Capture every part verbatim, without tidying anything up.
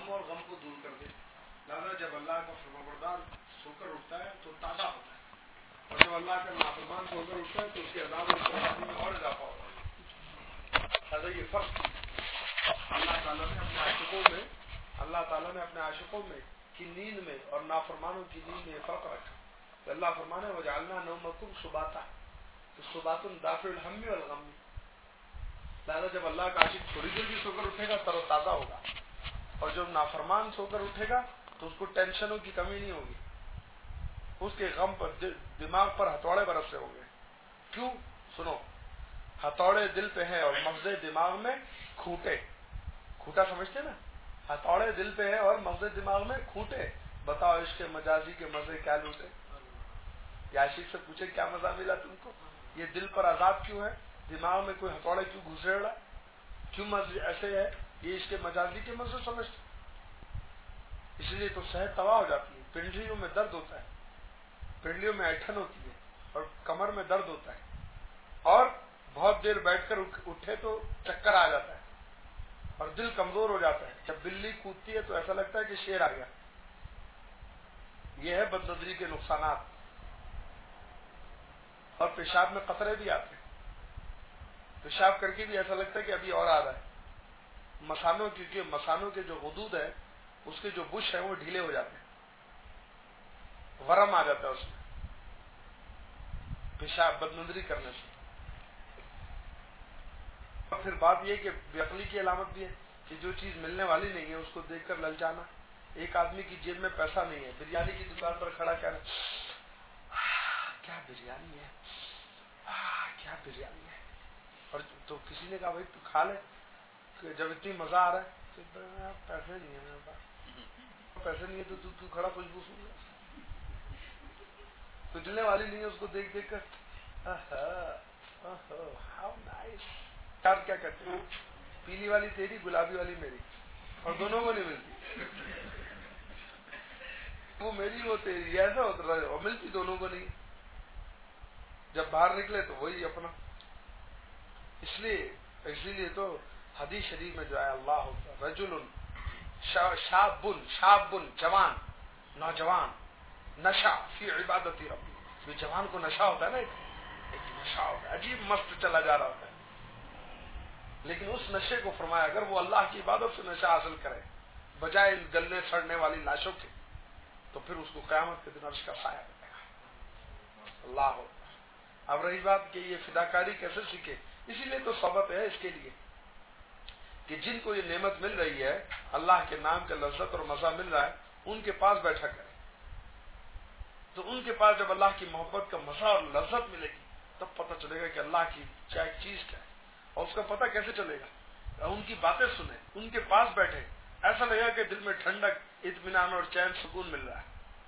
ہم اور غم کو دور کر دے. لہٰذا جب اللہ کا فرمانبردار سو کر اٹھتا ہے تو تازہ ہوتا ہے، اور جب اللہ کا نافرمان سو کر اٹھتا ہے تو اس کے عذاب اور پریشانی میں اور اضافہ ہوتا ہے. لہٰذا یہ فرق اللہ تعالیٰ نے اپنے عاشقوں میں اللہ تعالیٰ نے اپنے عاشقوں میں کی نیند میں اور نافرمانوں کی نیند میں فرق رکھا. تو اللہ فرمانے وجعلنا نومکم سباتا، تو سبات دافع الہم والغم. لہٰذا جب اللہ کا عاشق تھوڑی دیر بھی سو کر اٹھے گا تر و تازہ ہوگا، اور جب نافرمان سو کر اٹھے گا تو اس کو ٹینشنوں کی کمی نہیں ہوگی، اس کے غم پر دماغ پر ہتھوڑے برسے ہوں گے. کیوں؟ سنو، ہتھوڑے دل پہ ہے اور مغز دماغ میں کھوٹے. کھوٹا سمجھتے نا؟ ہتھوڑے دل پہ ہے اور مغز دماغ میں کھوٹے. بتاؤ عشق مجازی کے مزے کیا لوٹے. یا عاشق سے پوچھے کیا مزہ ملا تم کو؟ یہ دل پر عذاب کیوں ہے؟ دماغ میں کوئی ہتھوڑے کیوں گھسے رہا؟ کیوں مزے ایسے ہے؟ یہ عشق مجازی کے مزے سمجھتے. اس لیے تو صحت تباہ ہو جاتی ہے. پنڈلیوں میں درد ہوتا ہے، پنڈلیوں میں ایٹھن ہوتی ہے، اور کمر میں درد ہوتا ہے، اور بہت دیر بیٹھ کر اٹھے تو چکر آ جاتا ہے، اور دل کمزور ہو جاتا ہے. جب بلی کودتی ہے تو ایسا لگتا ہے کہ شیر آ گیا. یہ ہے بدنظری کے نقصانات. اور پیشاب میں قطرے بھی آتے ہیں، پیشاب کر کے بھی ایسا لگتا ہے کہ ابھی اور آ رہا ہے. مثانوں کیونکہ مثانوں کے جو غدود ہے اس کے جو بش ہیں وہ ڈھیلے ہو جاتے ہیں، ورم آ جاتا ہے اس میں پیشاب بدنظری کرنے سے. اور پھر بات یہ کہ بے عقلی کی علامت بھی ہے کہ جو چیز ملنے والی نہیں ہے اس کو دیکھ کر للچانا. ایک آدمی کی جیب میں پیسہ نہیں ہے، بریانی کی دکان پر کھڑا کیا کیا بریانی ہے، کیا بریانی ہے، اور تو کسی نے کہا بھائی تو کھا لے. جب اتنی مزہ آ رہا ہے تو پیسے نہیں ہے میرے پاس، پیسے نہیں ہے تو تو کھڑا خوشبو سن لے. تو ملنے والی نہیں ہے اس کو دیکھ دیکھ کر ہاؤ نائس. کیا کہتے ہیں؟ پیلی والی تیری، گلابی والی میری، اور دونوں کو نہیں ملتی. وہ میری وہ تیری، ایسا ہوتا ہے، اور ملتی دونوں کو نہیں. جب باہر نکلے تو وہی اپنا. اس لیے اسی لیے تو حدیث شریف میں جو ہے اللہ رجل شابن شابن جوان نوجوان نشا فی عبادتی ربی. جو جوان کو نشا ہوتا ہے نا، ایک نشا ہوتا ہے عجیب مست چلا جا رہا ہوتا ہے، لیکن اس نشے کو فرمایا اگر وہ اللہ کی عبادت سے نشہ حاصل کرے بجائے گلنے سڑنے والی لاشوں کے، تو پھر اس کو قیامت کے دن عرش کا سایہ ملے گا. اللہ ہوتا. اب رہی بات کہ یہ فداکاری کیسے سیکھے، اسی لیے تو صحبت ہے اس کے لیے کہ جن کو یہ نعمت مل رہی ہے، اللہ کے نام کا لذت اور مزہ مل رہا ہے، ان کے پاس بیٹھا کرے. تو ان کے پاس جب اللہ کی محبت کا مزہ اور لذت ملے گی تب پتہ چلے گا کہ اللہ کی چاہے چیز کیا ہے. اور اس کا پتہ کیسے چلے گا؟ ان کی باتیں سنیں، ان کے پاس بیٹھے، ایسا لگے گا کہ دل میں ٹھنڈک، اطمینان اور چین سکون مل رہا ہے.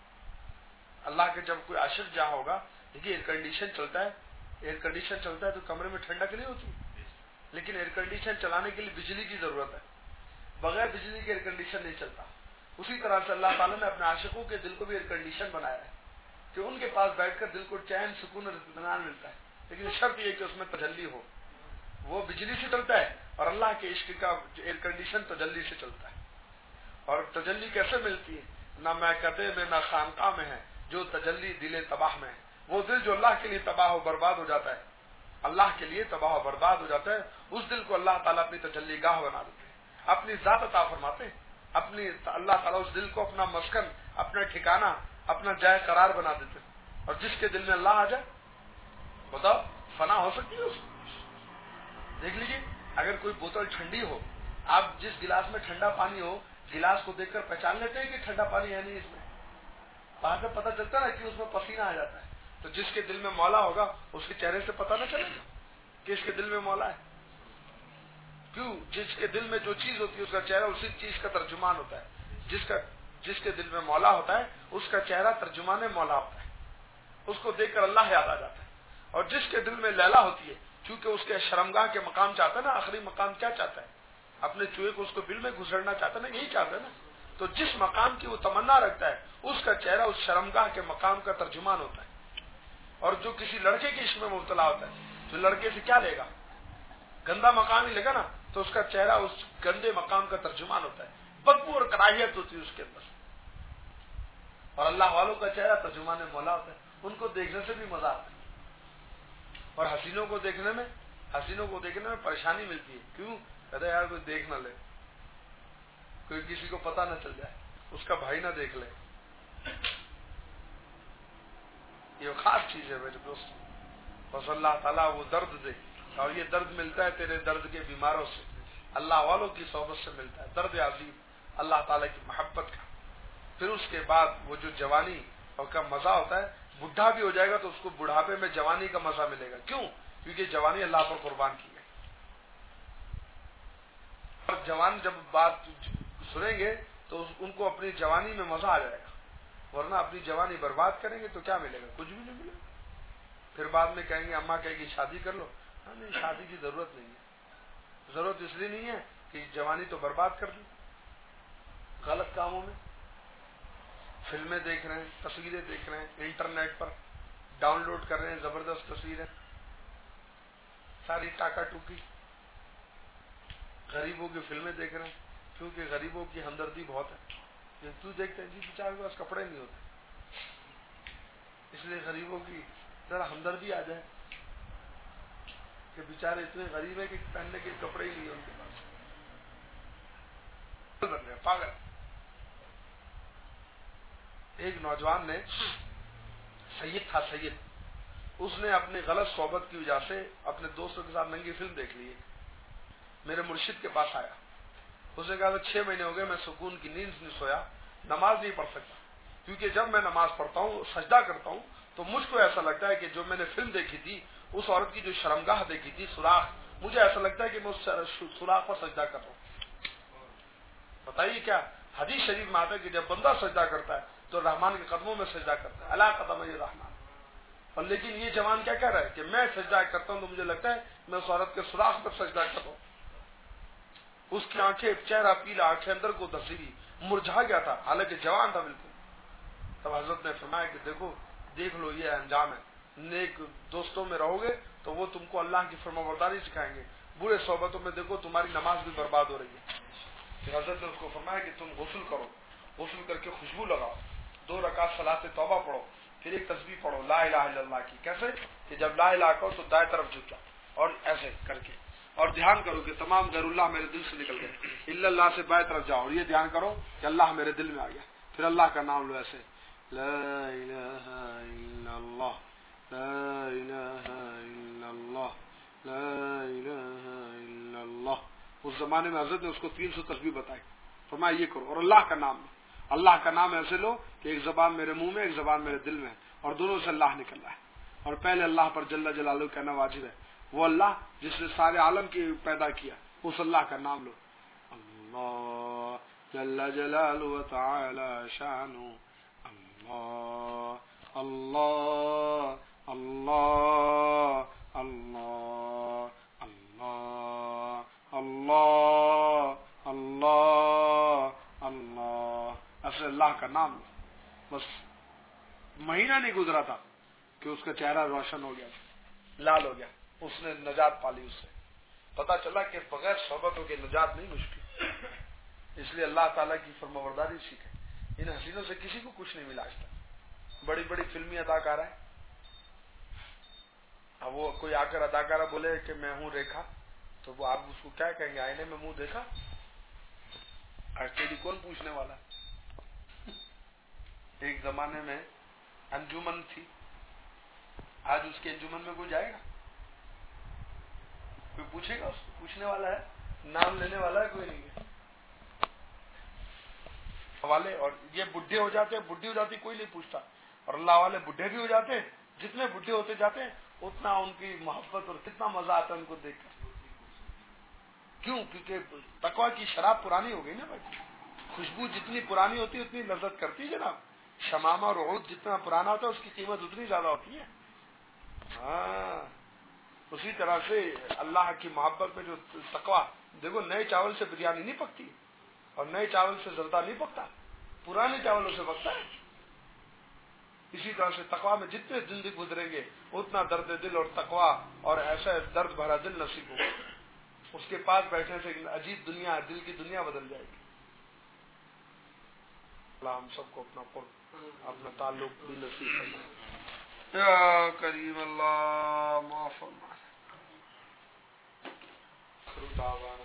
اللہ کے جب کوئی عاشق جہاں ہوگا، دیکھیے ایئر کنڈیشن چلتا ہے، ایئر کنڈیشن چلتا ہے تو کمرے میں ٹھنڈک نہیں ہوتی، لیکن ایئر کنڈیشن چلانے کے لیے بجلی کی ضرورت ہے. بغیر بجلی کے ایئر کنڈیشن نہیں چلتا. اسی طرح سے اللہ تعالیٰ نے اپنے عاشقوں کے دل کو بھی ایئر کنڈیشن بنایا ہے کہ ان کے پاس بیٹھ کر دل کو چین سکون اور اطمینان ملتا ہے. لیکن شرط یہ کہ اس میں تجلی ہو. وہ بجلی سے چلتا ہے اور اللہ کے عشق کا ایئر کنڈیشن تجلی سے چلتا ہے. اور تجلی کیسے ملتی ہے؟ نہ میکدے میں نہ خانقاہ میں ہے جو تجلی دل تباہ میں ہے. وہ دل جو اللہ کے لیے تباہ و برباد ہو جاتا ہے، اللہ کے لیے تباہ و برباد ہو جاتا ہے، اس دل کو اللہ تعالیٰ اپنی تجلی گاہ بنا دیتے ہیں، اپنی ذات عطا فرماتے ہیں. اپنی اللہ تعالیٰ اس دل کو اپنا مسکن، اپنا ٹھکانہ، اپنا جائے قرار بنا دیتے ہیں. اور جس کے دل میں اللہ آ جائے بتاؤ فنا ہو سکتی ہے اس. دیکھ لیجیے اگر کوئی بوتل ٹھنڈی ہو، آپ جس گلاس میں ٹھنڈا پانی ہو، گلاس کو دیکھ کر پہچان لیتے ہیں کہ ٹھنڈا پانی ہے نہیں اس میں. باہر سے پتہ چلتا ہے کہ اس میں پسینہ آ جاتا ہے. تو جس کے دل میں مولا ہوگا اس کے چہرے سے پتہ نہ چلے گا کہ اس کے دل میں مولا ہے. کیوں؟ جس کے دل میں جو چیز ہوتی ہے اس کا چہرہ اسی چیز کا ترجمان ہوتا ہے. جس کا جس کے دل میں مولا ہوتا ہے اس کا چہرہ ترجمان مولا ہوتا ہے. اس کو دیکھ کر اللہ یاد آ جاتا ہے. اور جس کے دل میں لیلا ہوتی ہے، کیونکہ اس کے شرمگاہ کے مقام چاہتا ہے نا، آخری مقام کیا چاہتا ہے؟ اپنے چوہے کو اس کو بل میں گھسڑنا چاہتا ہے نا، یہی چاہتا ہے نا. تو جس مقام کی وہ تمنا رکھتا ہے اس کا چہرہ اس شرمگاہ کے مقام کا ترجمان ہوتا ہے. اور جو کسی لڑکے کے عشق میں مبتلا ہوتا ہے تو لڑکے سے کیا لے گا؟ گندا مقام ہی لے گا نا. تو اس کا چہرہ اس گندے مقام کا ترجمان ہوتا ہے. بدبو اور کراہیت ہوتی ہے اس کے اندر. اور اللہ والوں کا چہرہ ترجمان مولا ہوتا ہے, ان کو دیکھنے سے بھی مزہ آتا ہے. اور حسینوں کو دیکھنے میں حسینوں کو دیکھنے میں پریشانی ملتی ہے. کیوں؟ کہتے یار کوئی دیکھ نہ لے, کوئی کسی کو پتہ نہ چل جائے, اس کا بھائی نہ دیکھ لے. یہ خاص چیز ہے میرے دوست. بس اللہ تعالیٰ وہ درد دے, اور یہ درد ملتا ہے تیرے درد کے بیماروں سے, اللہ والوں کی صحبت سے ملتا ہے. درد عظیم اللہ تعالیٰ کی محبت کا. پھر اس کے بعد وہ جو جوانی اور کا مزہ ہوتا ہے, بڈھا بھی ہو جائے گا تو اس کو بڑھاپے میں جوانی کا مزہ ملے گا. کیوں؟ کیونکہ جوانی اللہ پر قربان کی ہے. اور جوان جب بات سنیں گے تو ان کو اپنی جوانی میں مزہ آ جائے گا, ورنہ اپنی جوانی برباد کریں گے تو کیا ملے گا؟ کچھ بھی نہیں ملے گا. پھر بعد میں کہیں گے, اماں کہے گی شادی کر لو. ہاں نہیں, شادی کی ضرورت نہیں ہے. ضرورت اس لیے نہیں ہے کہ جوانی تو برباد کر دی غلط کاموں میں. فلمیں دیکھ رہے ہیں, تصویریں دیکھ رہے ہیں, انٹرنیٹ پر ڈاؤن لوڈ کر رہے ہیں زبردست تصویریں, ساری ٹاکا ٹوکی. غریبوں کی فلمیں دیکھ رہے ہیں کیونکہ غریبوں کی ہمدردی بہت ہے. یہ تو دیکھتے ہیں جی بیچارے کے پاس کپڑے نہیں ہوتے, اس لیے غریبوں کی ذرا ہمدردی آ جائے کہ بیچارے اتنے غریب ہیں کہ پہننے کے کپڑے ہی نہیں ہیں ان کے پاس. بن گئے پاگل. ایک نوجوان نے, سید تھا سید, اس نے اپنی غلط صحبت کی وجہ سے اپنے دوستوں کے ساتھ ننگی فلم دیکھ لی. میرے مرشد کے پاس آیا, اس نے کہا چھ مہینے ہو گئے میں سکون کی نیند نہیں سویا, نماز نہیں پڑھ سکتا, کیونکہ جب میں نماز پڑھتا ہوں سجدہ کرتا ہوں تو مجھ کو ایسا لگتا ہے کہ جو میں نے فلم دیکھی تھی, اس عورت کی جو شرمگاہ دیکھی تھی, سوراخ, مجھے ایسا لگتا ہے کہ میں اس سوراخ پر سجدہ کر رہا ہوں. بتائیے کیا حدیث شریف میں آتا ہے کہ جب بندہ سجدہ کرتا ہے تو رحمان کے قدموں میں سجدہ کرتا ہے, اللہ قدم رحمان. اور لیکن یہ جوان کیا کہہ رہا ہے کہ میں سجدہ کرتا ہوں تو مجھے لگتا ہے میں اس عورت کے سوراخ پر سجدہ کر رہا ہوں. اس کی آنکھیں, چہرہ پیلا, آنکھیں اندر کو دھسی, مرجھا گیا تھا, حالانکہ جوان تھا بالکل. تب حضرت نے فرمایا کہ دیکھو دیکھ لو یہ انجام ہے, نیک دوستوں میں رہو گے تو وہ تم کو اللہ کی فرمانبرداری سکھائیں گے, برے صحبتوں میں دیکھو تمہاری نماز بھی برباد ہو رہی ہے. پھر حضرت نے اس کو فرمایا کہ تم غسل کرو, غسل کر کے خوشبو لگاؤ, دو رکعت صلاۃ توبہ پڑھو, پھر ایک تسبیح پڑھو لا الہ الا اللہ کی. کیسے کہ جب لا الہ کہو تو دائیں طرف جھک جاؤ, اور ایسے کر کے, اور دھیان کرو کہ تمام غیر اللہ میرے دل سے نکل گئے, الا اللہ سے بائیں طرف جاؤ, اور یہ دھیان کرو کہ اللہ میرے دل میں آ گیا. پھر اللہ کا نام لو ایسے, لا الہ الا اللہ, لا الہ الا اللہ, لا الہ الا اللہ. اس زمانے میں حضرت نے اس کو تین سو تسبیح بتائی, فرمایا یہ کرو, اور اللہ کا نام لو. اللہ کا نام ایسے لو کہ ایک زبان میرے منہ میں, ایک زبان میرے دل میں, اور دونوں سے اللہ نکل رہا ہے. اور پہلے اللہ پر جل جلالہ کہنا واجب ہے, وہ اللہ جس نے سارے عالم کی پیدا کیا, اس اللہ کا نام لو. اللہ جل جلالہ و تعالی شانہ, اللہ اللہ اللہ اللہ اللہ اللہ اللہ اللہ. ایسے اللہ کا نام لو. بس مہینہ نہیں گزرا تھا کہ اس کا چہرہ روشن ہو گیا, لال ہو گیا, اس نے نجات پالی. اس سے پتا چلا کہ بغیر صحبتوں کے نجات نہیں مشکل. اس لیے اللہ تعالیٰ کی فرمانبرداری سیکھے. ان حسینوں سے کسی کو کچھ نہیں ملا آج تک. بڑی بڑی فلمی اداکارہ ہیں, اب وہ کوئی آ کر اداکارہ بولے کہ میں ہوں ریکھا, تو وہ آپ اس کو کیا کہیں گے, آئینے میں منہ دیکھا, آج تیری کون پوچھنے والا. ایک زمانے میں انجمن تھی, آج اس کے انجمن میں کوئی جائے گا, کوئی پوچھے گا, اس کو پوچھنے والا ہے, نام لینے والا ہے کوئی نہیں ہے. والے اور یہ بڈھے ہو جاتے ہیں, بڈھی ہو جاتی کوئی نہیں پوچھتا, اور اللہ والے بڈھے بھی ہو جاتے ہیں, جتنے بڈھے ہوتے جاتے ہیں اتنا ان کی محبت اور کتنا مزہ آتا ہے ان کو دیکھ کر. کیوں؟ کیونکہ تقویٰ کی شراب پرانی ہو گئی نا بھائی. خوشبو جتنی پرانی ہوتی ہے اتنی لذت کرتی ہے جناب. شمامہ اور عود جتنا پرانا ہوتا ہے اس کی قیمت اتنی زیادہ ہوتی ہے. ہاں, اسی طرح سے اللہ کی محبت میں جو تقویٰ, دیکھو نئے چاول سے بریانی نہیں پکتی, اور نئے چاول سے زردہ نہیں پکتا, پرانے چاولوں سے پکتا ہے. اسی طرح سے تقویٰ میں جتنے زندگی گزریں گے اتنا درد دل اور تقویٰ اور ایسا درد بھرا دل نصیب ہوگا. اس کے پاس بیٹھنے سے عجیب دنیا, دل کی دنیا بدل جائے گی. اللہ ہم سب کو اپنا قرب اپنا تعلق بھی نصیب فرمائے یا کریم اللہ معاف فرمائے.